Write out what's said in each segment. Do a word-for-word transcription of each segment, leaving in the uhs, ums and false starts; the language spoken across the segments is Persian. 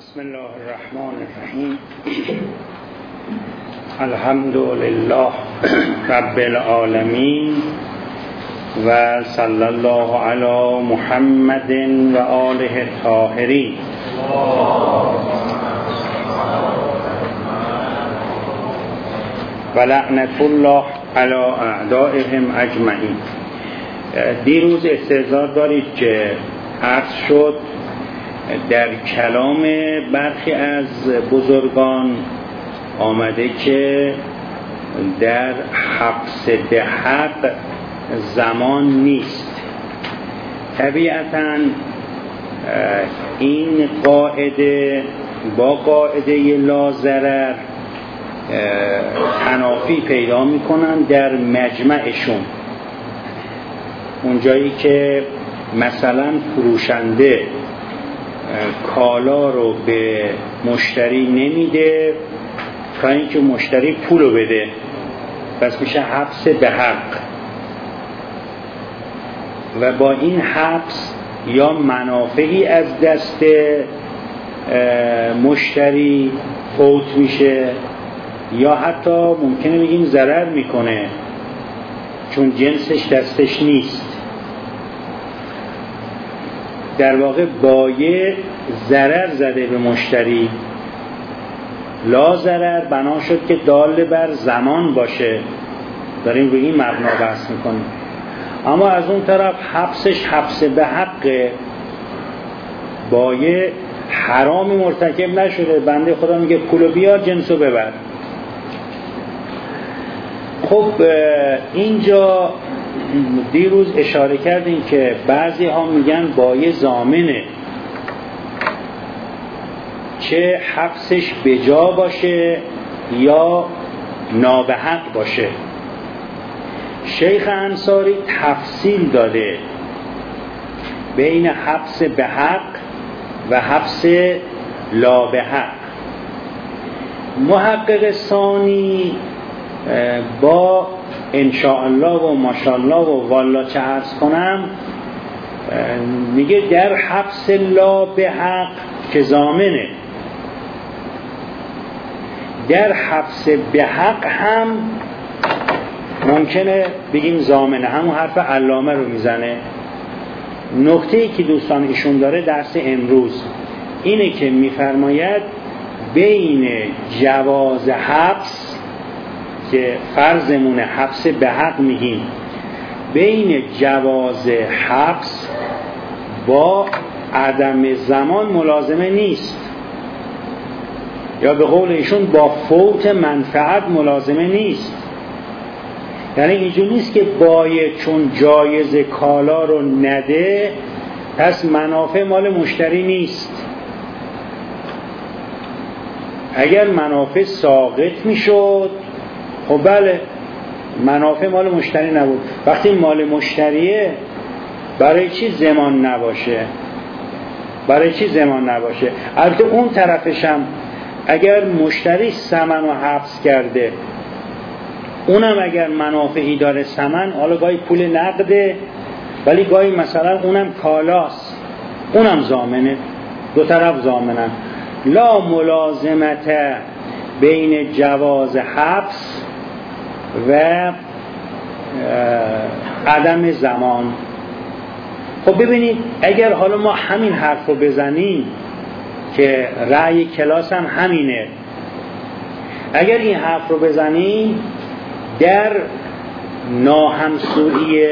بسم الله الرحمن الرحیم. الحمد لله رب العالمین و صلی الله علی محمد و آله الطاهرین. و لعنت الله علی اعدائهم اجمعین. دیروز استحضار دارید که عرض شد در کلام برخی از بزرگان آمده که در حبس به حق زمان نیست. طبیعتاً این قاعده با قاعده لا ضرر تنافی پیدا میکنن در مجمعشون. اونجایی که مثلا فروشنده کالا رو به مشتری نمیده تا اینکه مشتری پولو بده، پس میشه حبس به حق. و با این حبس یا منافعی از دست مشتری فوت میشه یا حتی ممکنه بگیم ضرر میکنه، چون جنسش دستش نیست. در واقع بایع ضرر زده به مشتری. لا ضرر بنا شد که دال بر زمان باشه، داریم روی این مبنا بحث میکنیم. اما از اون طرف حبسش حبس به حق، بایع حرامی مرتکب نشده، بنده خدا میگه پولو بیار جنسو ببر. خب اینجا دیروز اشاره کردیم که بعضی ها میگن بایع ضامنه، چه حبسش بجا باشه یا نابحق باشه. شیخ انصاری تفصیل داده بین حبس به حق و حبس لا به حق. محقق ثانی با انشاءالله و ماشاءالله و والله چه عرض کنم میگه در حبس لا به حق که ضامنه، در حبس به حق هم ممکنه بگیم ضامنه، همون حرف علامه رو میزنه. نکته‌ای که دوستان ایشون داره درس امروز اینه که میفرماید بین جواز حبس که فرضمون حبس به حق میگیم، بین جواز حبس با عدم زمان ملازمه نیست، یا به قول ایشون با فوت منفعت ملازمه نیست. یعنی اینجور نیست که بایع چون جایز کالا رو نده پس منافع مال مشتری نیست. اگر منافع ساقط میشد خب بله منافع مال مشتری نبود. وقتی مال مشتریه برای چی ضمان نباشه؟ برای چی ضمان نباشه؟ البته اون طرفش هم اگر مشتری ثمن رو حبس کرده، اونم اگر منافعی داره ثمن، حالا گاهی پول نقده ولی گاهی مثلا اونم کالاست، اونم ضامنه، دو طرف ضامنن. لا ملازمت بین جواز حبس و عدم زمان. خب ببینید اگر حالا ما همین حرف رو بزنیم که رأی کلاس هم همینه، اگر این حرف رو بزنیم در ناهمسویی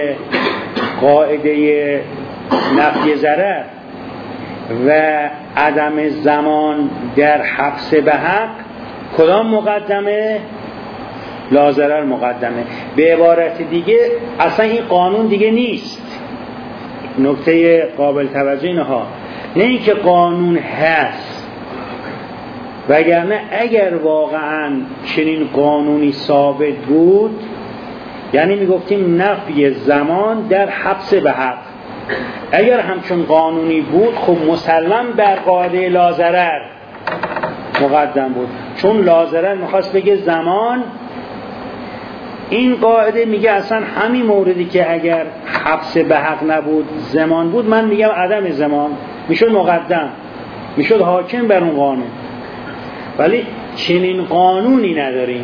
قاعده نفی ضرر و عدم زمان در حبس به حق، کدام مقدمه؟ لا ضرر مقدمه. به عبارت دیگه اصلا این قانون دیگه نیست. نکته قابل توجه اینه ها، نه اینکه قانون هست، وگرنه اگر واقعا چنین قانونی ثابت بود یعنی میگفتیم نفی زمان در حبس به حق. اگر همچون قانونی بود خب مسلم بر قاعده لا ضرر مقدم بود، چون لا ضرر میخواست بگه زمان. این قاعده میگه اصلا همین موردی که اگر حبس به حق نبود زمان بود، من میگم عدم زمان میشد مقدم. میشد حاکم بر اون قانون. ولی چنین قانونی نداریم.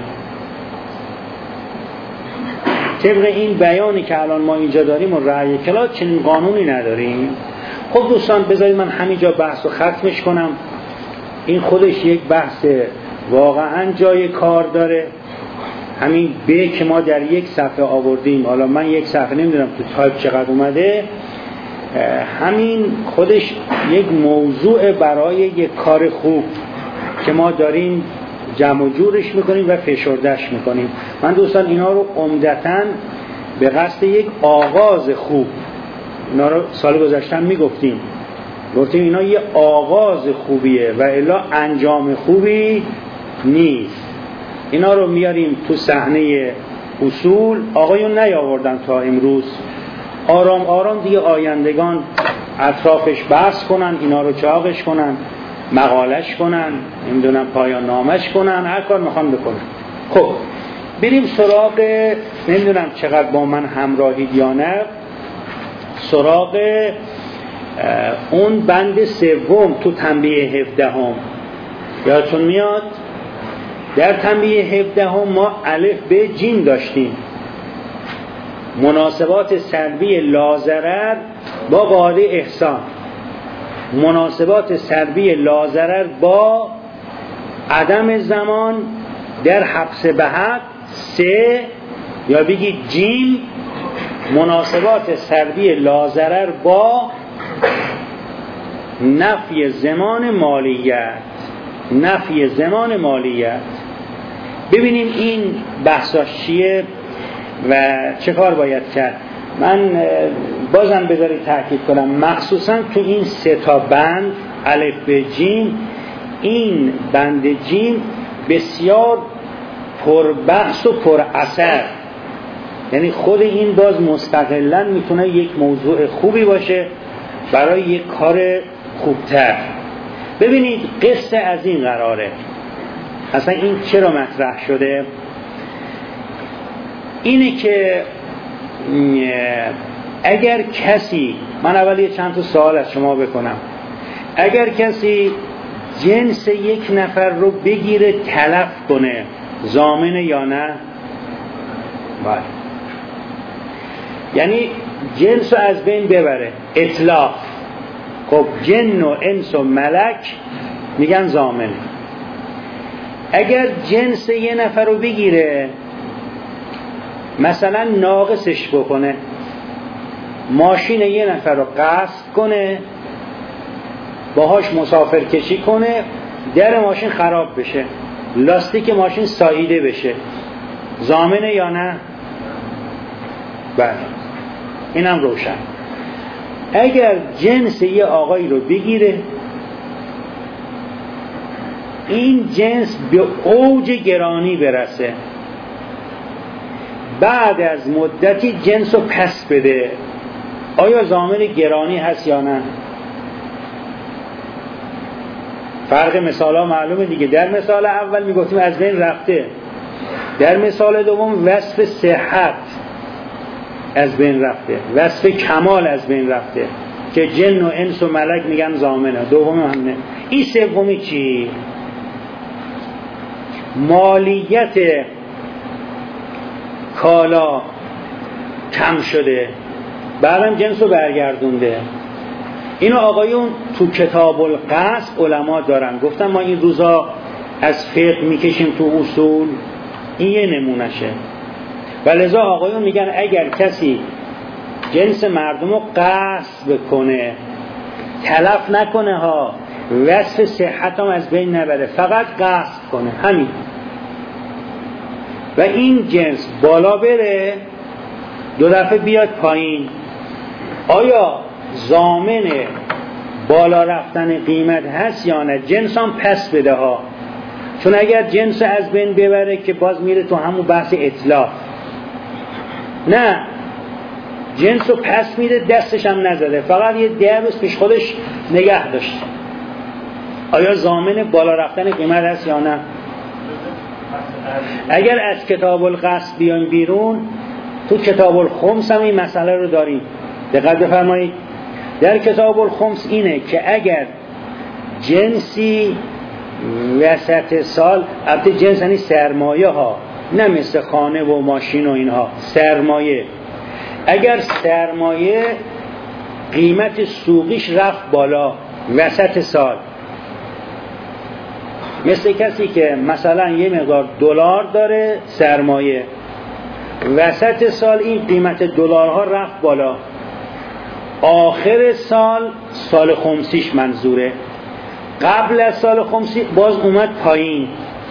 طبق این بیانی که الان ما اینجا داریم و رأی کلا چنین قانونی نداریم. خب دوستان بذارید من همینجا بحث رو ختمش کنم. این خودش یک بحث واقعا جای کار داره. همین به که ما در یک صفحه آوردیم، حالا من یک صفحه نمیدونم تو تایپ چقدر اومده، همین خودش یک موضوع برای یک کار خوب که ما داریم جمع و جورش میکنیم و فشردش میکنیم. من دوستان اینا رو عمدتاً به قصد یک آغاز خوب، اینا رو سال گذشتن میگفتیم، گفتیم اینا یه آغاز خوبیه و الا انجام خوبی نیست. اینا رو میاریم تو صحنه اصول. آقایون نیاوردن تا امروز، آرام آرام دیگه آیندگان اطرافش بحث کنن، اینا رو چاقش کنن، مقالش کنن، نمیدونم پایان نامش کنن، هر کار میخوان بکنن. خب بریم سراغ، نمیدونم چقدر با من همراهید یا نه، سراغ اون بند سوم تو تنبیه هفدهم. یادتون میاد در تنبیه هفدهم ما الف به جیم داشتیم، مناسبات سلبی لاضرر با قاعده احسان، مناسبات سلبی لاضرر با عدم زمان در حبس به حق. سه یا بگید جیم، مناسبات سلبی لاضرر با نفی زمان مالیت. نفی زمان مالیت. ببینیم این بحثاش چیه و چه کار باید کرد. من بازم بذارید تاکید کنم، مخصوصا تو این سه تا بند الف به جیم، این بند جیم بسیار پربحث و پر اثر، یعنی خود این باز مستقلاً میتونه یک موضوع خوبی باشه برای یک کار خوبتر. ببینید قصه از این قراره، اصلا این چرا مطرح شده؟ اینه که اگر کسی، من اول یه چند تا سوال از شما بکنم، اگر کسی جنس یک نفر رو بگیره تلف کنه ضامنه یا نه؟ بله. یعنی جنس رو از بین ببره، اتلاف. خب جن و انس و ملک میگن ضامنه. اگر جنس یه نفر رو بگیره مثلا ناقصش بکنه، ماشین یه نفر رو غصب کنه، باهاش مسافر کشی کنه، در ماشین خراب بشه، لاستیک ماشین ساییده بشه، ضامنه یا نه؟ بله، اینم روشن. اگر جنس یه آقایی رو بگیره، این جنس به اوج گرانی برسه، بعد از مدتی جنس رو پس بده، آیا ضامن گرانی هست یا نه؟ فرق مثال ها معلومه دیگه. در مثال اول میگفتیم از بین رفته، در مثال دوم وصف صحت از بین رفته، وصف کمال از بین رفته که جن و انس و ملک میگن ضامنه. دوم همینه. این سومی چی؟ مالیت کالا کم شده، بعدم جنس رو برگردونده. اینو آقایون تو کتاب القصد علما دارن، گفتن ما این روزا از فقه میکشیم تو اصول، این یه نمونشه. و لذا آقایون میگن اگر کسی جنس مردم رو غصب کنه، تلف نکنه ها، وصف صحت هم از بین نبره، فقط غصب کنه، همین، و این جنس بالا بره دو دفعه بیاد پایین، آیا ضامن بالا رفتن قیمت هست یا نه؟ جنس هم پس بده ها، چون اگر جنس از بین ببره که باز میره تو همون بحث اطلاف. نه، جنس رو پس میده، دستش هم نزده، فقط یه ده روز پیش خودش نگه داشت، آیا ضامن بالا رفتن قیمت هست یا نه؟ اگر از کتاب القصد بیایم بیرون، تو کتاب الخمس هم این مسئله رو داریم. دقت بفرمایید، در کتاب الخمس اینه که اگر جنسی وسط سال، البته جنس یعنی سرمایه ها، نه مثل خانه و ماشین و اینها، سرمایه. اگر سرمایه قیمت سوقیش رفت بالا وسط سال، مثل کسی که مثلا یه مقدار دلار داره سرمایه، وسط سال این قیمت دلارها رفت بالا، آخر سال سال خمسیش منظوره، قبل از سال خمسی باز اومد پایین.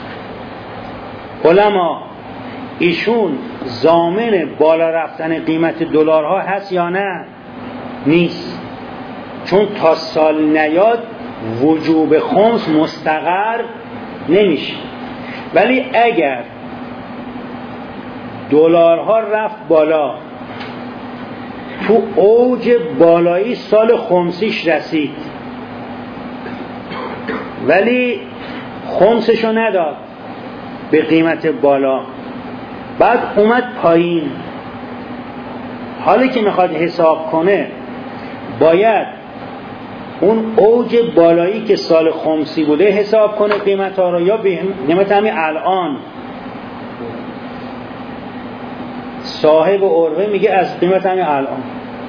علما ایشون ضامن بالا رفتن قیمت دلارها هست یا نه؟ نیست، چون تا سال نیاد وجوب خمس مستقر نمیشه. ولی اگر دلارها رفت بالا، تو اوج بالایی سال خمسیش رسید ولی خمسشو نداد به قیمت بالا، بعد اومد پایین، حالی که میخواد حساب کنه باید اون اوج بالایی که سال خمسی بوده حساب کنه قیمت ها رو، یا به قیمت همین الان. صاحب عروه میگه از قیمت همین الان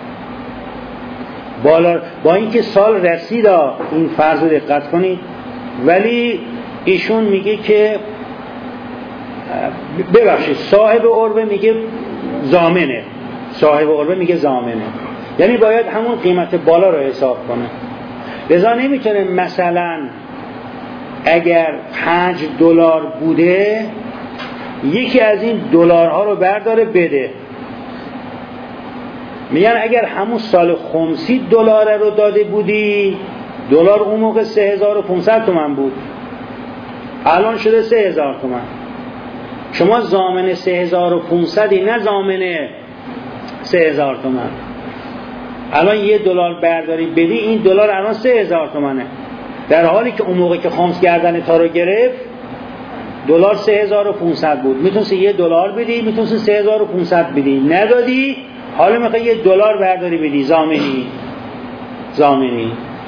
بالا، با اینکه سال رسید، این فرض رو دقت کنید، ولی ایشون میگه که ببخشید صاحب عروه میگه ضامنه، صاحب عروه میگه ضامنه، یعنی باید همون قیمت بالا رو حساب کنه. لذا نمیتونه مثلا اگر پنج دلار بوده یکی از این دلارها رو برداره بده. میگن اگر همون سال خمسی دلار رو داده بودی، دلار اون موقع سه هزار و پانصد تومان بود، الان شده سه هزار تومان، شما ضامن سه هزار و پانصد نه ضامن سه هزار تومان. الان یه دلار برداری بدی، این دلار الان سه هزار تومانه، در حالی که اون موقع که خمس کردن تا رو گرفت دلار سه هزار و پانصد بود. میتونستی یه دلار بدی، میتونستی سه هزار و پانصد بدی، ندادی، حالا میخوای یه دلار برداری بدی، ضامنی ضامنی.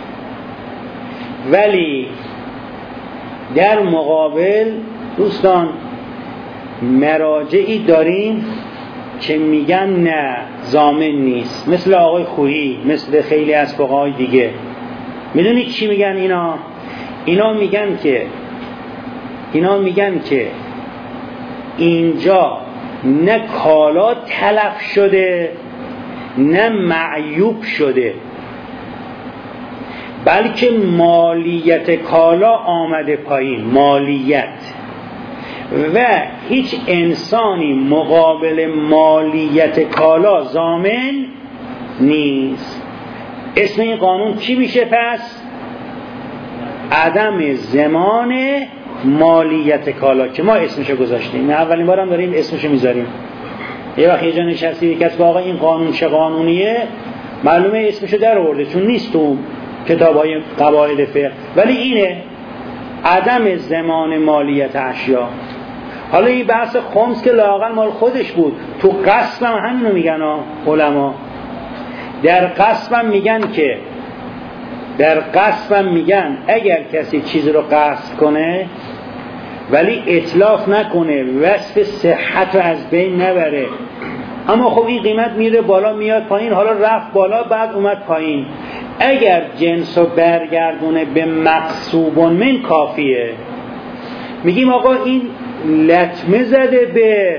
ولی در مقابل دوستان مراجعی داریم که میگن نه ضامن نیست، مثل آقای خویی، مثل خیلی از فقهای دیگه. میدونید چی میگن اینا؟ اینا میگن که اینا میگن که اینجا نه کالا تلف شده نه معیوب شده، بلکه مالیت کالا آمده پایین، مالیت، و هیچ انسانی مقابل مالیت کالا ضامن نیست. اسم این قانون چی میشه پس؟ عدم ضمان مالیت کالا، که ما اسمشو گذاشتیم، اولین بارم داریم اسمشو میذاریم. یه وقت یه جا نشستی کسی با آقا این قانون چه قانونیه، معلومه اسمشو در آورده چون نیست تو کتابای قواعد فقه، ولی اینه عدم ضمان مالیت اشیا. حالا این بحث خمس که لااقل مال خودش بود، تو قسم هم همینو میگن علما. در قسم هم میگن که در قسم هم میگن اگر کسی چیز رو قسم کنه ولی اتلاف نکنه، وصف صحت رو از بین نبره، اما خب این قیمت میره بالا میاد پایین، حالا رفت بالا بعد اومد پایین، اگر جنس رو برگردونه به مقصوب من کافیه. میگیم آقا این لطمه زده به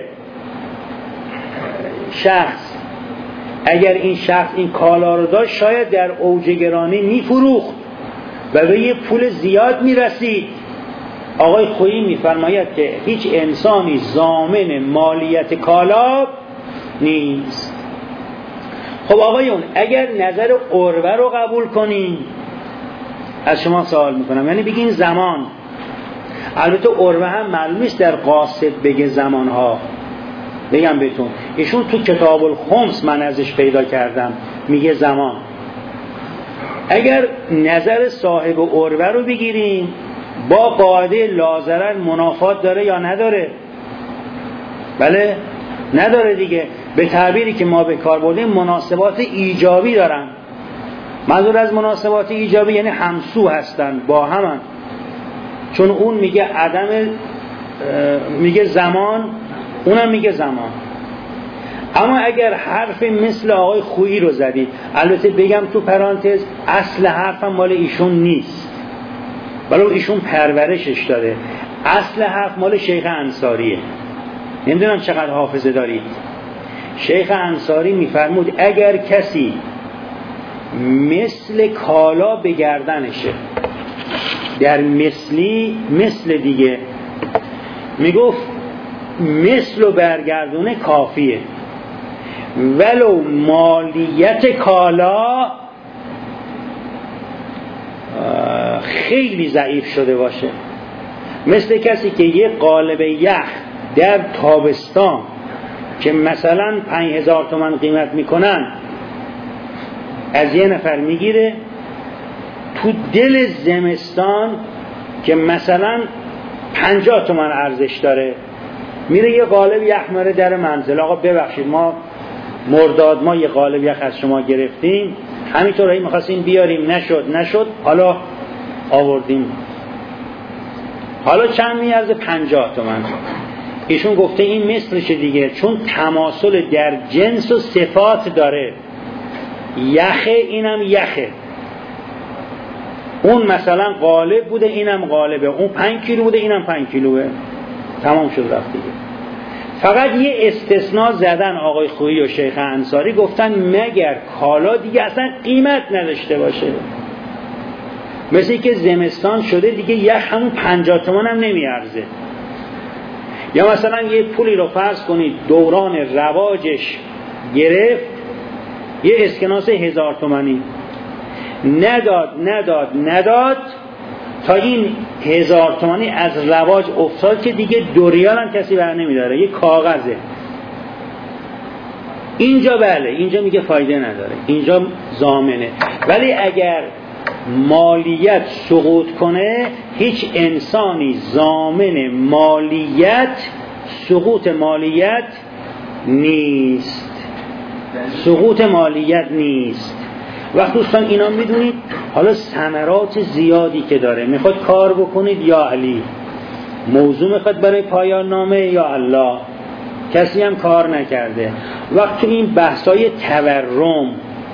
شخص، اگر این شخص این کالا رو داشت شاید در اوج گرانی میفروخت و به یه پول زیاد میرسید. آقای خویی میفرماید که هیچ انسانی ضامن مالیت کالا نیست. خب آقایون اگر نظر عروه رو قبول کنیم، از شما سوال میکنم، یعنی بگین زمان، البته عروه هم معلوم نیست در قاصد بگه زمانها، بگم بهتون ایشون تو کتاب الخمس من ازش پیدا کردم میگه زمان. اگر نظر صاحب عروه رو بگیریم با قاعده لازرر منافات داره یا نداره؟ بله نداره دیگه، به تعبیری که ما به کار بردیم مناسبات ایجابی دارن. منظور از مناسبات ایجابی یعنی همسو هستن، با همن. چون اون میگه عدم میگه زمان، اونم میگه زمان. اما اگر حرف مثل آقای خویی رو زدید، البته بگم تو پرانتز اصل حرفم مال ایشون نیست، ولی ایشون پرورشش داره. اصل حرف مال شیخ انصاریه. نمیدونم چقدر حافظه دارید. شیخ انصاری میفرمود اگر کسی مثل کالا به گردنشه، در مثلی مثل دیگه، میگفت مثل و برگردونه کافیه، ولو مالیت کالا خیلی ضعیف شده باشه. مثل کسی که یه قالب یخ در تابستان که مثلا پنج هزار تومان قیمت میکنن از یه نفر میگیره، تو دل زمستان که مثلا پنجاه تومان ارزش داره میره یه قالب یخ میاره در منزل. آقا ببخشید ما مرداد ما یه قالب یخ از شما گرفتیم، همینطور هی میخواستیم بیاریم، نشد نشد حالا آوردیم، حالا چند میارزه؟ پنجاه تومان. ایشون گفته این مثلشه دیگه، چون تماسل در جنس و صفات داره. یخه اینم یخه، اون مثلا قالب بوده اینم قالبه، اون پنج کیلو بوده اینم پنج کیلوه، تمام شد رفت دیگه. فقط یه استثناء زدن آقای خویی و شیخ انصاری، گفتن مگر کالا دیگه اصلا قیمت نداشته باشه، مثل که زمستان شده دیگه یخ همون پنجاه تومان هم نمیارزه. یا مثلا یه پولی رو فرض کنید دوران رواجش گرفت، یه اسکناس هزار تومانی نداد نداد نداد تا این هزار تومانی از رواج افتاد که دیگه دو ریال هم کسی بر نمیداره، یه کاغذه. اینجا بله، اینجا میگه فایده نداره، اینجا ضامنه. ولی اگر مالیت سقوط کنه، هیچ انسانی ضامن مالیت سقوط مالیت نیست، سقوط مالیت نیست. وقت دوستان اینا میدونید. حالا ثمرات زیادی که داره، میخواد کار بکنید یا علی، موضوع میخواد برای پایان نامه یا الله، کسی هم کار نکرده. وقت تو این بحثای تورم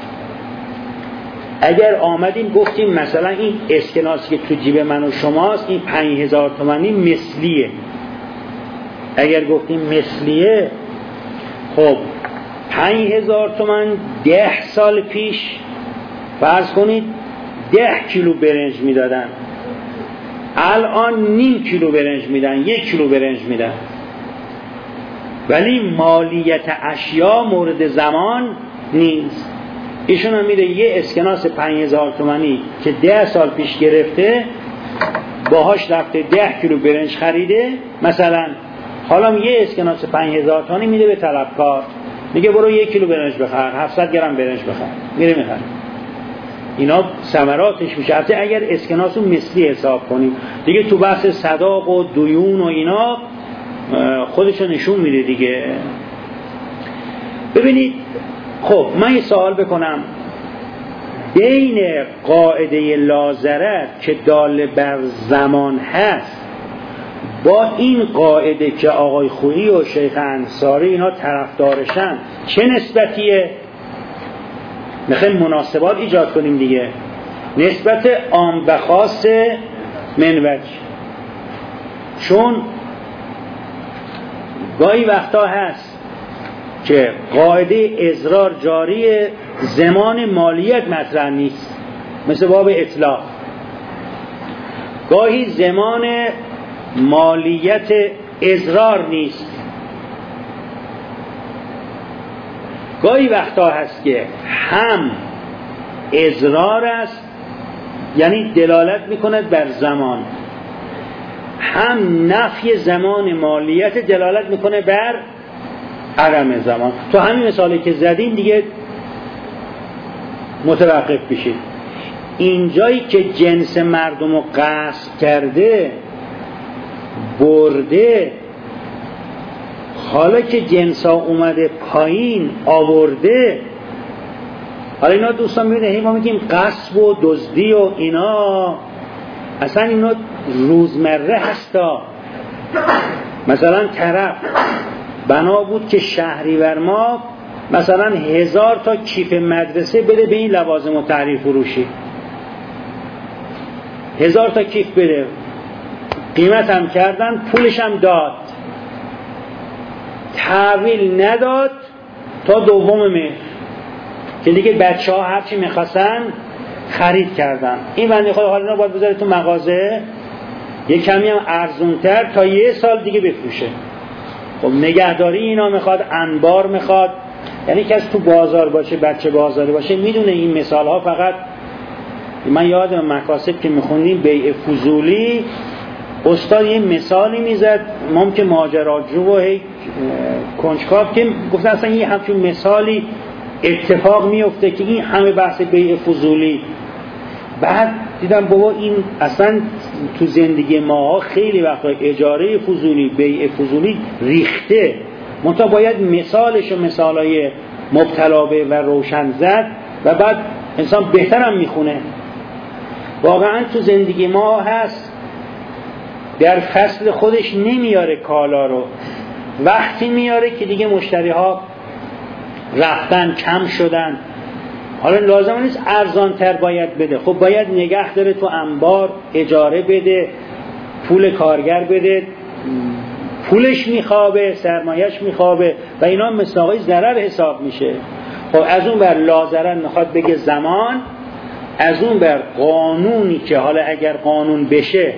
اگر آمدیم گفتیم مثلا این اسکناسی که تو جیب من و شماست این پنج هزار تومانی مثلیه، اگر گفتیم مثلیه، خب پنج هزار تومان ده سال پیش فرض کنید ده کیلو برنج میدادن، الان نیم کیلو برنج میدن، یک کیلو برنج میدن. ولی مالیت اشیا مورد زمان نیست. ایشون هم میره یه اسکناس پنج هزار تومانی که ده سال پیش گرفته باهاش رفته ده کیلو برنج خریده مثلا، حالا یه اسکناس پنج هزار تومانی میده به طلبکار، میگه برو یک کیلو برنج بخر، هفتصد گرم برنج بخر، میره میخره. اینا ثمراتش میشه. البته اگر اسکناسو مثلی حساب کنیم دیگه، تو بحث صداق و دیون و اینا خودشو نشون میده دیگه. ببینید، خب من یه سوال بکنم، بین قاعده لا-ضرر که دال بر زمان هست با این قاعده که آقای خویی و شیخ انصاری اینا طرفدارشن چه نسبتیه؟ میخوایم مناسبات ایجاد کنیم دیگه، نسبت عام به خاص منوج. چون گاهی وقتا هست که قاعده اضرار جاری زمان مالیت مطرح نیست، مثل باب اطلاق. گاهی زمان مالیت اضرار نیست. گاهی وقتا هست که هم اضرار است، یعنی دلالت میکند بر زمان، هم نفی زمان مالیت دلالت میکنه بر عدم زمان. تو همین مثالی که زدیم دیگه متوقف بشید. اینجایی که جنس مردم رو غصب کرده برده، حالا که جنس ها اومده پایین آورده، حالا اینا دوستان ببینید، ما میگیم غصب و دزدی و اینا اصلا اینا روزمره هستا. مثلا طرف بنا بود که شهریور ما مثلا هزار تا کیف مدرسه بده به این لوازم و تحریر فروشی، هزار تا کیف بده، قیمت هم کردن، پولش هم داد، تحویل نداد تا دوم مهر که دیگه بچه ها هرچی میخواستن خرید کردن. این بنده خدا حالا باید بذاره تو مغازه یه کمی هم ارزونتر تا یه سال دیگه بفروشه. خب نگهداری اینا میخواد، انبار میخواد. یعنی کسی تو بازار باشه، بچه بازاری باشه، میدونه این مثال ها فقط. من یادم مکاسب که میخوندیم بیع فضولی، استاد یه مثالی میزد، ما که ماجراجو و هی کنجکاو که گفتن اصلا یه همچون مثالی اتفاق میفته که این همه بحث بیع فضولی. بعد دیدم بابا این اصلا تو زندگی ما خیلی وقتا اجاره فضولی، بیع فضولی ریخته، منتها باید مثالش و مثالای مبتلا به و روشن زد و بعد انسان بهترم میخونه. واقعا تو زندگی ما هست، در فصل خودش نمیاره کالا رو، وقتی میاره که دیگه مشتری ها رفتن، کم شدن. حالا لازم نیست ارزان تر باید بده، خب باید نگه داره تو انبار، اجاره بده، پول کارگر بده، پولش میخوابه، سرمایش میخوابه و اینا مساقی ضرر حساب میشه. خب از اون بر لازرن میخواد بگه زمان، از اون بر قانونی که حالا اگر قانون بشه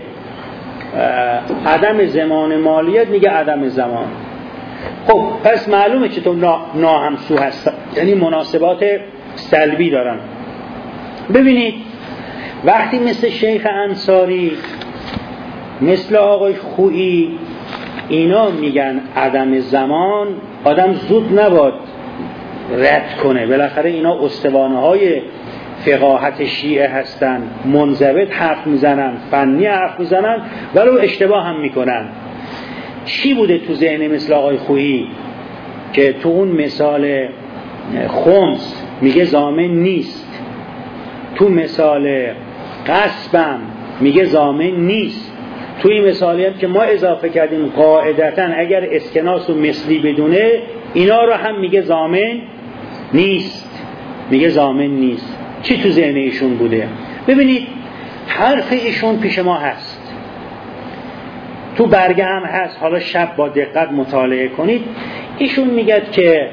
عدم زمان مالیات میگه عدم زمان. خب پس معلومه چطور نا... ناهمسو هستن، یعنی مناسبات سلبی دارن. ببینید وقتی مثل شیخ انصاری، مثل آقای خویی اینا میگن عدم زمان، آدم زود نباید رد کنه. بالاخره اینا استوانه های فقاهت شیعه هستن، منضبط حرف میزنن، فنی حرف میزنن، ولو اشتباه هم میکنن. چی بوده تو ذهن مثل آقای خویی که تو اون مثال خمس میگه ضامن نیست، تو مثال غصبم میگه ضامن نیست، تو این مثالی هم که ما اضافه کردیم قاعدتاً اگر اسکناس و مثلی بدونه اینا رو هم میگه ضامن نیست، میگه ضامن نیست. چی تو ذهن ایشون بوده؟ ببینید حرف ایشون پیش ما هست، تو برگه هم هست، حالا شب با دقت مطالعه کنید. ایشون میگه که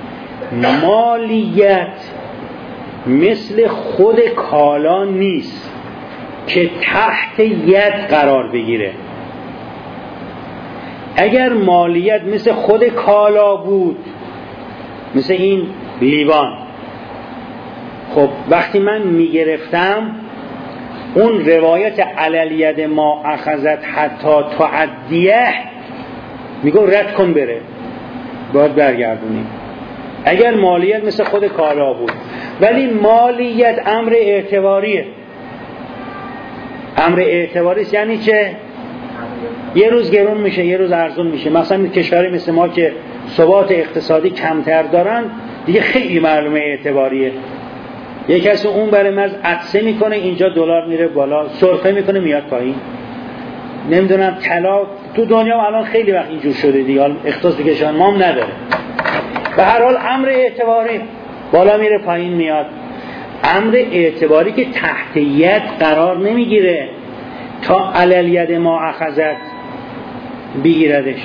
مالیت مثل خود کالا نیست که تحت ید قرار بگیره. اگر مالیت مثل خود کالا بود، مثل این لیوان، خب وقتی من میگرفتم اون روایت علالید ما اخذت حتی تعدیه میگو رد کن بره، باید برگردونیم. اگر مالیت مثل خود کالا بود، ولی مالیت امر اعتباریه. امر اعتباری یعنی چه؟ یه روز گرون میشه، یه روز ارزون میشه. مثلا کشوری مثل ما که ثبات اقتصادی کمتر دارن دیگه خیلی معلومه اعتباریه. یه کسی اون بره مز عطسه میکنه، اینجا دلار میره بالا، سرفه میکنه میاد پایین. نمیدونم طلا تو دنیا الان خیلی وقت اینجور شده دیگه، اختصاص به کشور ما هم نداره. به هر حال امر اعتباری بالا میره پایین میاد. امر اعتباری که تحت ید قرار نمیگیره تا علالید ما اخذت بگیردش.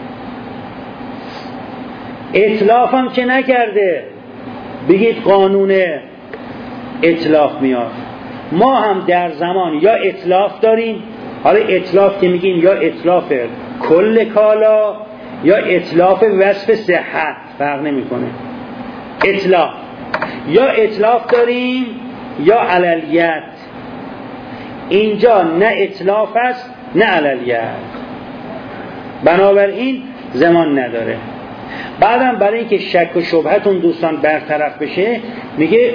اتلاف هم که نکرده بگید قانون اتلاف میاد. ما هم در زمان یا اتلاف داریم، حالا اتلاف که میگیم یا اتلاف کل کالا یا اتلاف وصف صحت، فرق نمیکنه. اتلاف یا اتلاف داریم یا علالیت. اینجا نه اتلاف است نه علالیت، بنابراین زمان نداره. بعدم برای اینکه شک و شبهتون دوستان برطرف بشه میگه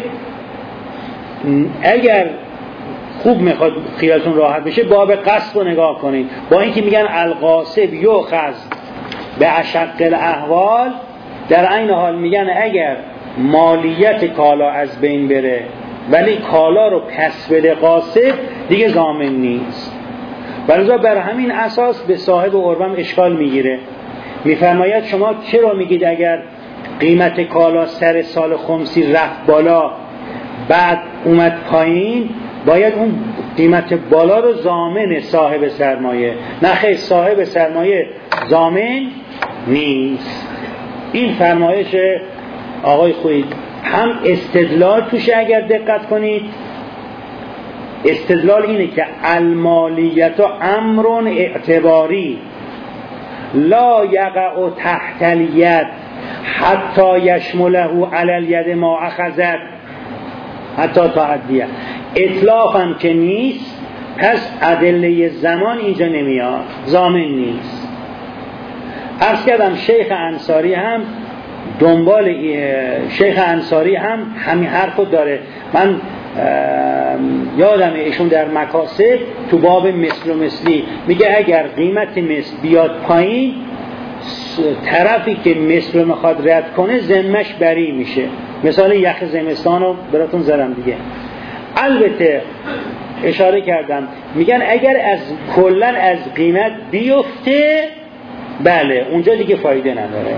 اگر خوب میخواد خیالتون راحت بشه باب قصب رو نگاه کنید. با اینکه میگن القاصب یؤخذ به اشق الاحوال، در عین حال میگن اگر مالیت کالا از بین بره ولی کالا رو پس بده قاصد، دیگه ضامن نیست. ولذا بر همین اساس به صاحب عربم اشکال میگیره. میفرماید شما چرا میگید اگر قیمت کالا سر سال خمسی رفت بالا بعد اومد پایین باید اون قیمت بالا رو ضامن صاحب سرمایه؟ نه خیر، صاحب سرمایه ضامن نیست. این فرمایش آقای خویی هم استدلال توشه، اگر دقت کنید استدلال اینه که المالیت امر اعتباری لا یقع تحت الید حتی یشمله علی الید ما اخذت حتی تعدیه. اطلاق هم که نیست، پس ادله زمان اینجا نمیاد، ضامن نیست. عرض کردم شیخ انصاری هم دنبال شیخ انصاری هم همین حرفو داره. من یادمه ایشون در مکاسب تو باب مثل و مثلی میگه اگر قیمت مثل بیاد پایین، طرفی که مثل رو میخواد رد کنه ذمه‌اش بری میشه. مثال یخ زمستان رو براتون زدم دیگه. البته اشاره کردم میگن اگر از کلن از قیمت بیفته، بله اونجا دیگه فایده نداره.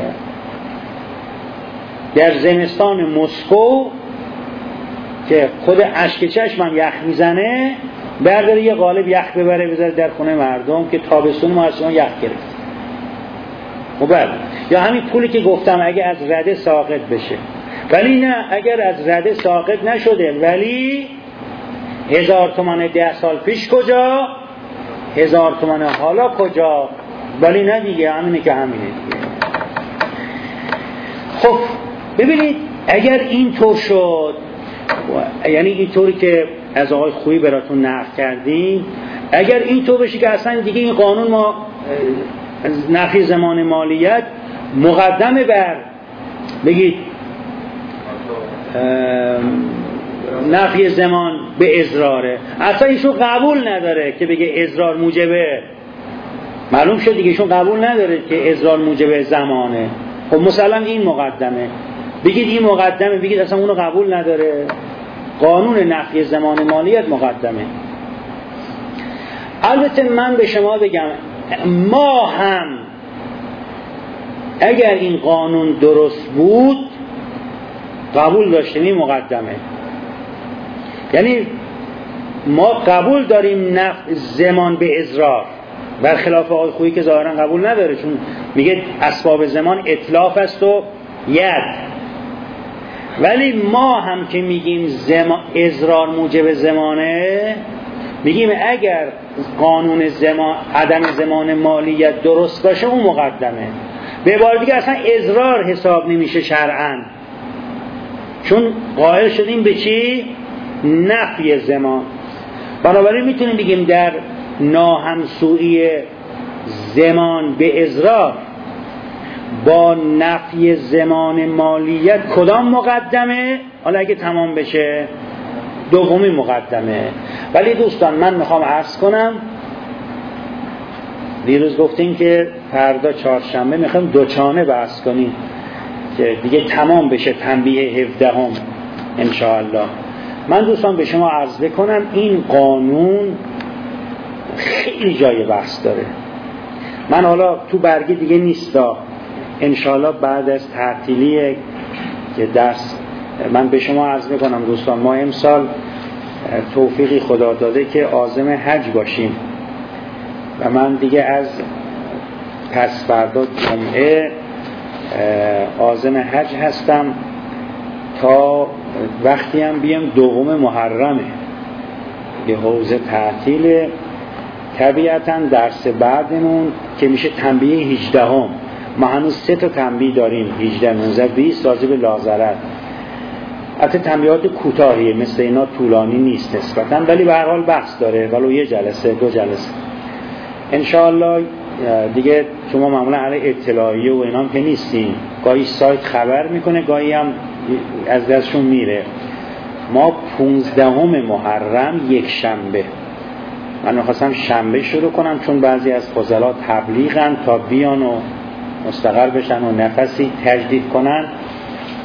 در زمستان مسکو که خود اشک چشمم یخ میزنه، برداره یه قالب یخ ببره بذاره در خونه مردم که تابستون ما اصلا یخ گرفت. و بعد یا همین پولی که گفتم اگه از رده ساقط بشه، ولی نه اگر از رده ساقط نشده ولی هزار تومان ده سال پیش کجا، هزار تومان حالا کجا، ولی نه دیگه همینه که همینه دیگه. خب ببینید اگر این طور شد، یعنی این طوری که از آقای خویی براتون نقل کردیم، اگر این طور بشه که اصلا دیگه این قانون ما نفی زمان مالیت مقدمه بر بگید نفی زمان به اضراره، اصلا ایشون قبول نداره که بگه اضرار موجبه، معلوم شد دیگه ایشون قبول نداره که اضرار موجبه زمانه. خب مسلم این مقدمه، بگید این مقدمه، بگید اصلا اونو قبول نداره. قانون نفی زمان مالیت مقدمه. البته من به شما بگم ما هم اگر این قانون درست بود قبول داشتیم این مقدمه. یعنی ما قبول داریم نفی زمان به اضرار، برخلاف آقای خویی که ظاهرا قبول نداره، چون میگه اسباب زمان اتلاف است و ید. ولی ما هم که میگیم زمان اضرار موجب زمانه، میگیم اگر قانون زمان عدم زمان مالیت درست باشه اون مقدمه. به عبارت دیگه اصلا اضرار حساب نمیشه شرعاً، چون قائل شدیم به چی؟ نفی زمان. بنابراین میتونیم بگیم در ناهمسویی زمان به اضرار با نفی زمان مالیت کدام مقدمه؟ حالا اگه تمام بشه دومی مقدمه. ولی دوستان من میخوام عرض کنم، دیروز گفتیم که فردا چهارشنبه میخوایم دوچانه بحث کنیم که دیگه تمام بشه تنبیه هفدهم انشاءالله. من دوستان به شما عرض بکنم این قانون خیلی جای بحث داره. من حالا تو برگه دیگه نیستا، انشاءالله بعد از تعطیلی که درس من به شما عرض میکنم دوستان، ما امسال توفیقی خدا داده که عازم حج باشیم و من دیگه از پس فردا جمعه عازم حج هستم تا وقتی هم بیام دوم محرمه به حوزه تعطیل. طبیعتا درس بعدمون که میشه تنبیه هجدهم، ما هنوز سه تا تنبیه داریم، هجده، نوزده، بیست راجع به لازرت. البته تنبیهات کوتاهیه، مثل اینا طولانی نیست نسبتاً، ولی به هر حال بحث داره، ولو یه جلسه دو جلسه انشاءالله. دیگه شما معمولا علی اطلاعیه و اینام که نیستیم، گاهی سایت خبر میکنه گاهی هم از دستشون میره. ما پونزدهم محرم یک شنبه، من میخواستم شنبه شروع کنم چون بعضی از فضلا تبلیغن تا بیان و مستقر بشن و نفسی تجدید کنن.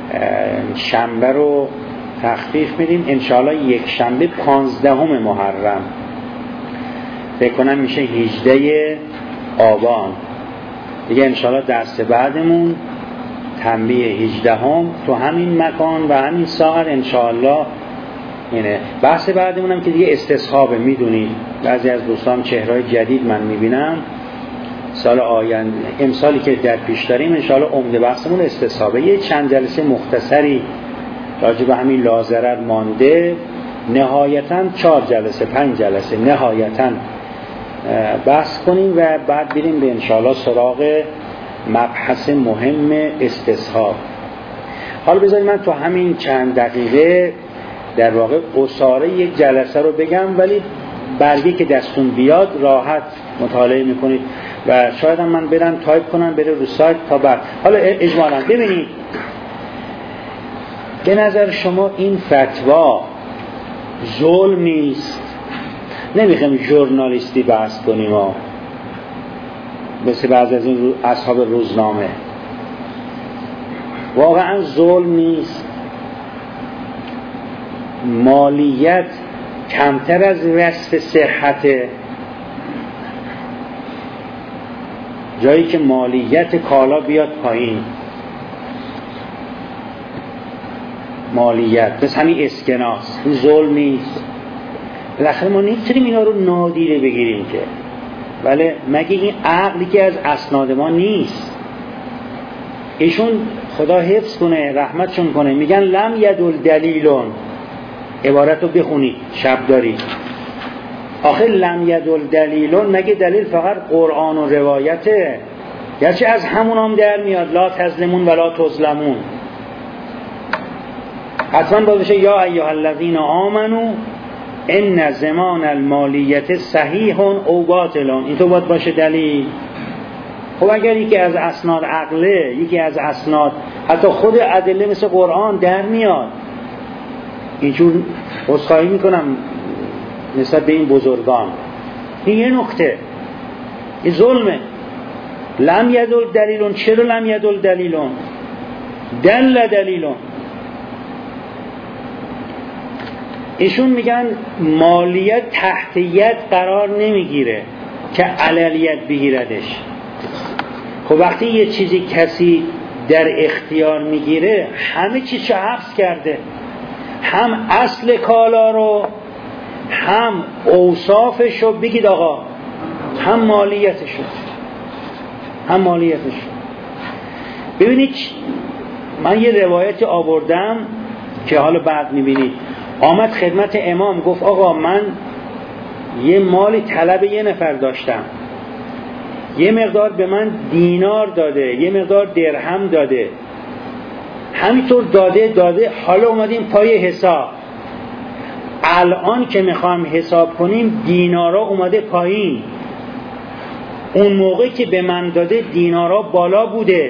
شنبه رو تخفیف میدیم، انشاءالله یک شنبه پانزدهم محرم، فکر کنم میشه هجده آبان دیگه. انشاءالله درس بعدمون تنبیه هجدهم تو همین مکان و همین ساعت انشاءالله اینه. بحث بعدمون هم که دیگه استصحابه. میدونید بعضی از دوستان چهرهای جدید من میبینم سال آینده، امسالی که در پیش داریم انشاءالله عمده بحثمون استصحابه. یه چند جلسه مختصری راجع به همین لاضرر مانده، نهایتاً چهار جلسه پنج جلسه نهایتاً بحث کنیم و بعد بریم به انشاءالله سراغ مبحث مهم استصحاب. حالا بذارید من تو همین چند دقیقه در واقع اصاره یک جلسه رو بگم، ولی برگی که دستون بیاد راحت مطالعه میکنید و شاید هم من برم تایپ کنم بره رو سایت تا بعد. حالا اجمالاً ببینید، به نظر شما این فتوا ظلم نیست؟ نمیخوایم ژورنالیستی بحث کنیم ها مثل بعضی از این اصحاب روزنامه. واقعا ظلم نیست؟ مالیت کمتر از وصف صحته، جایی که مالیت کالا بیاد پایین، مالیت بس همین اسکناس، این ظلم نیست؟ بالاخره ما نمیتونیم اینا رو نادیده بگیریم که، ولی مگه این عقلی که از اسناد ما نیست؟ ایشون خدا حفظ کنه رحمتشون کنه میگن لم یدل دلیلون، عبارت رو بخونید شب دارید. آخه لم یدل دلیلون مگه دلیل فقط قرآن و روایته؟ گرچه از همون هم در میاد لا تظلمون ولا تظلمون، حتما باید بشه یا ایها الذین آمنو ان زمان المالیت صحیح او باطل، این تو باید باشه دلیل. خب اگر یکی از اسناد عقله، یکی از اسناد حتی خود ادله مثل قرآن در میاد، اینجور عذرخواهی میکنم نسبت به این بزرگان، این یه نکته، این ظلمه. لم یدل دلیلون، چرا لم یدل دلیلون؟ دل دلیلون. ایشون میگن مالیت تحت ید قرار نمیگیره که علیت بگیردش. خب وقتی یه چیزی کسی در اختیار میگیره همه چیزشو حفظ کرده، هم اصل کالا رو هم اوصافشو بگید آقا، هم مالیتشو هم مالیتشو. ببینید من یه روایتی آوردم که حالا بعد میبینید، آمد خدمت امام گفت آقا من یه مالی طلب یه نفر داشتم، یه مقدار به من دینار داده، یه مقدار درهم داده، همینطور داده داده، حالا اومدیم پای حساب، الان که میخوام حساب کنیم دینارا اومده پایین، اون موقع که به من داده دینارا بالا بوده،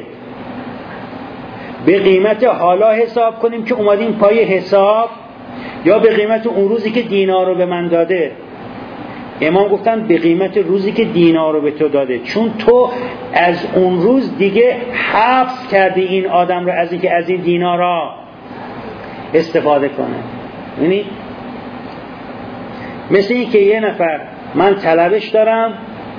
به قیمت حالا حساب کنیم که اومدیم پای حساب یا به قیمت اون روزی که دینار رو به من داده؟ امام گفتن به قیمت روزی که دینار رو به تو داده، چون تو از اون روز دیگه حفظ کردی این آدم رو از اینکه از این دینارا استفاده کنه. یعنی مثل این که یه نفر من طلبش دارم،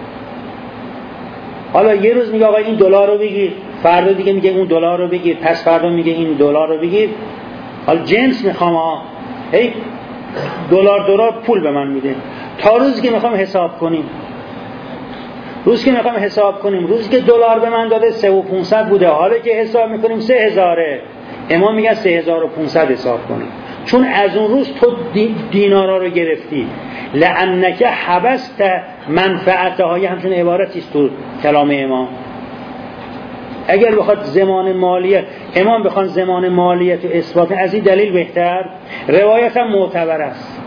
حالا یه روز میگه آقا این دلار رو بگیر، فردا دیگه میگه اون دلار رو بگیر، پس فردا میگه این دلار رو بگیر، حالا جنس میخوام ها، هی دلار دلار پول به من میده تا روزی که میخوام حساب کنیم. روزی که میخوام حساب کنیم، روزی که دلار به من داده سه و پونصد بوده، حالا که حساب میکنیم سه هزاره، امام میگه سه هزار و پونصد حساب کنیم، چون از اون روز تو دینارا رو گرفتی. لعنک حبست منفعتهای، همچون عبارتی است تو کلام امام. اگر بخواد زمان مالیت، امام بخوان زمان مالیت و اثبات، از این دلیل بهتر روایت هم معتبر است.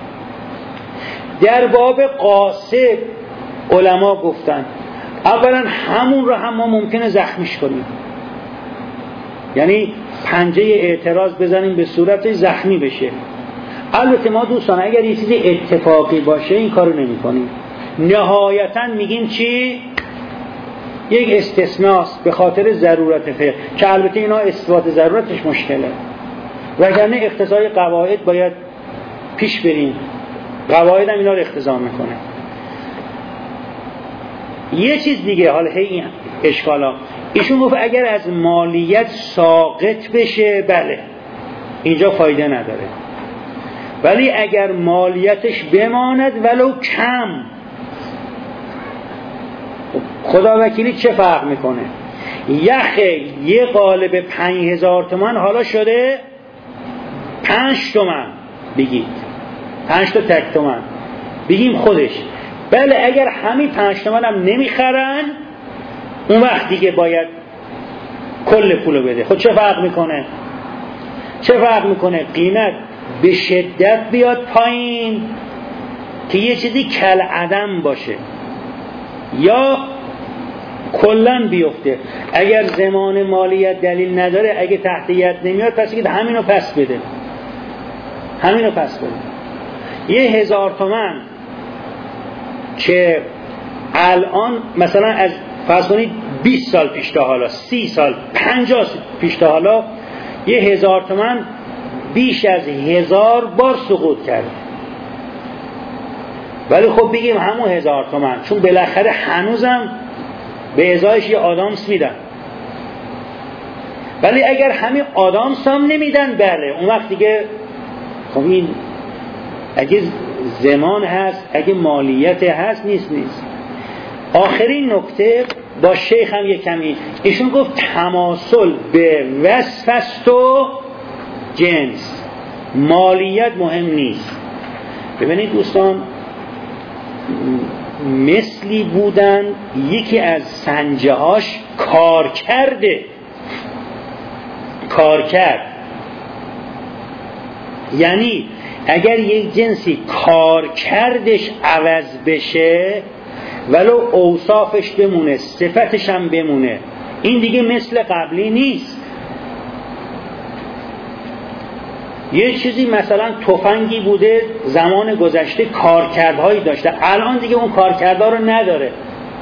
در باب قاصد علما گفتن اولا همون رو هم ما ممکنه زخمیش کنیم، یعنی پنجه اعتراض بزنیم به صورت زخمی بشه. البته ما دوستان اگر یه چیزی اتفاقی باشه این کارو نمی کنیم، نهایتا میگیم چی؟ یک استثناست به خاطر ضرورت فقه که البته اینا اثبات ضرورتش مشکله، وگرنه اقتضای قواعد باید پیش بریم. قواعد هم اینا رو اقتضا میکنه. یه چیز دیگه، حالا هی این اشکالا، ایشون گفت اگر از مالیت ساقط بشه بله اینجا فایده نداره، ولی اگر مالیتش بماند ولو کم، خدا وکیلی چه فرق میکنه؟ یخ یه قالب پنج هزار تومن حالا شده پنج تومن، بگید پنج تا تک تومن بگیم خودش، بله اگر همین پنج تومن هم نمیخرن اون وقت دیگه باید کل پولو بده. خود چه فرق میکنه؟ چه فرق میکنه؟ قیمت به شدت بیاد پایین که یه چیزی کل عدم باشه یا کلن بیفته. اگر زمان مالیت دلیل نداره، اگه تحتیت نمیاد، پس بگید همینو پس بده، همینو پس بده. یه هزار تومن که الان مثلا از فرض کنید بیست سال پیش تا حالا، سی سال، پنجاه پیش تا حالا، یه هزار تومن بیش از هزار بار سقوط کرده، ولی خب بگیم همون هزار تومن، چون بالاخره هنوزم به ازایش یه آدامس میدن. ولی اگر همین آدامس هم نمیدن، بله اون وقت دیگه خب این اگه زمان هست، اگه مالیت هست، نیست نیست. آخرین نکته با شیخ هم یک کمی، ایشون گفت تماسل به وصف است و جنس، مالیت مهم نیست. ببینید دوستان، مثلی بودن یکی از سنجهاش کار کرده، کار کرد، یعنی اگر یک جنسی کار کردش عوض بشه ولو اوصافش بمونه، صفتش هم بمونه، این دیگه مثل قبلی نیست. یه چیزی مثلا تفنگی بوده زمان گذشته کارکردهایی داشته، الان دیگه اون کارکردها رو نداره،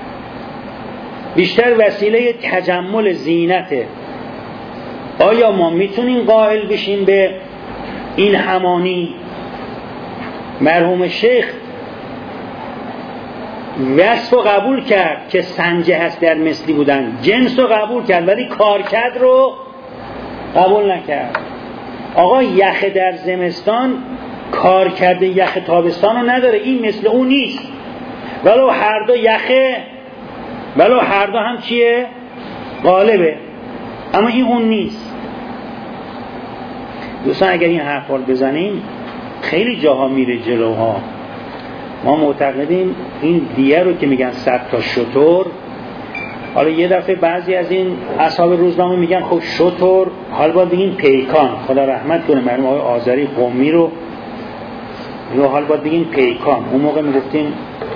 بیشتر وسیله تجمل زینته. آیا ما میتونیم قائل بشیم به این همانی؟ مرحوم شیخ وصف رو قبول کرد که سنجه هست در مثلی بودن، جنس رو قبول کرد ولی کارکرد رو قبول نکرد. آقا یخ در زمستان کار کرده یخ تابستان رو نداره، این مثل اون نیست، ولو هر دو یخه، ولو هر دو هم چیه؟ غالبه، اما این اون نیست. دوستان اگر این حرف رو بزنیم خیلی جاها میره جلوها. ما معتقدیم این دیه رو که میگن صد تا شتر، حالا یه دفعه بعضی از این اصحاب روزنامه میگن خب شتر، حالا باید بگیم پیکان، خدا رحمت کنه مرحوم آقای آذری قمی رو، رو حالا باید بگیم پیکان. اون موقع میگفتیم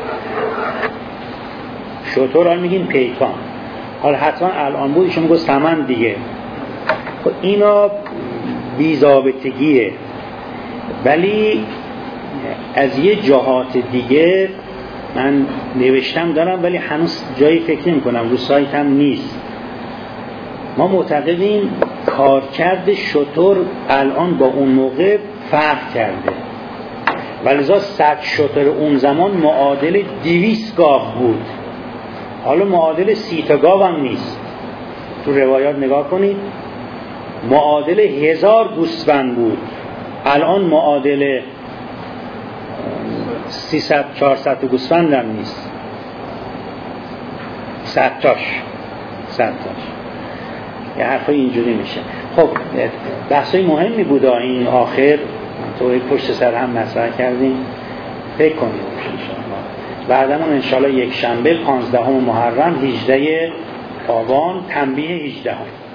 شتر، حالا میگیم پیکان. حالا حتما الان بود ایشون میگه سمن دیگه. خب اینا بی‌ضابطگیه، ولی از یه جهات دیگه من نوشتم دارم ولی هنوز جایی فکر نمی کنم، رو سایت هم نیست. ما معتقدیم کارکرد شتر الان با اون موقع فرق کرده، ولذا صد شتر اون زمان معادل دویست گاو بود، حالا معادل سی تا گاو هم نیست. تو روایات نگاه کنید معادل هزار گوسفند بود، الان معادل سیصد چهارصد تا گوسفند هم نیست، صد تاش صد تاش یه حرفای اینجوری میشه. خب بحثای مهمی بود این آخر، تو پشت سر هم مطرح کردیم، فکر کنید انشاءالله. بعدمون انشاءالله یک شنبه پانزدهم محرم هجده آبان تنبیه هجدهم